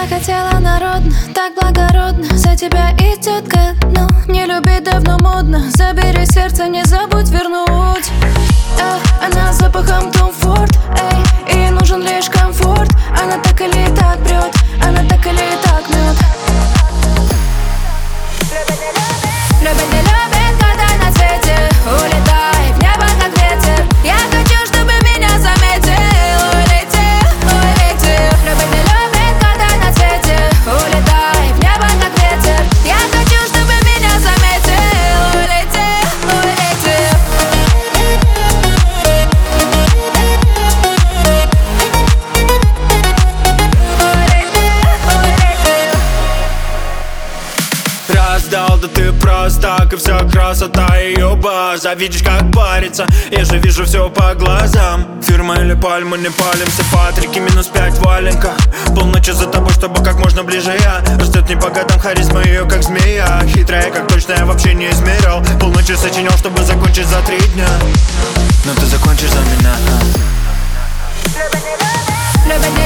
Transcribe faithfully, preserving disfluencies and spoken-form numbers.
Я хотела народно, так благородно, за тебя идет ко дну. Не любить давно модно, забери сердце, не забудь вернуть. Эх, она с запахом Tom Ford, эй, ей нужен лишь комфорт. Она так или так прет, она так или так мет. Любит, не любит, когда на свете. Улетай в небо, как ветер. Я хочу, чтобы меня заметил. Улетел, улетел. Любит, не любит, когда на свете. Улетай в небо, как ветер. Я хочу, чтобы меня заметил. Улетел, улетел. Раздал, да ты просто так, и вся красота ее база. Видишь, как парится, я же вижу все по глазам. Фирма или пальма, не палимся, Патрики, минус пять валенка. Полночи за тобой, чтобы как можно ближе я. Растет не по годам, харизма ее как змея. Хитрая, как точно, я вообще не измерял. Полночи сочинял, чтобы закончить за три дня. Но ты закончишь за меня. Любит, не